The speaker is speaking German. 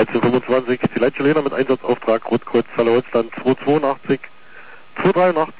1325, die Leitchilena mit Einsatzauftrag, Rot Kreuz, Halle Holzland 282, 283.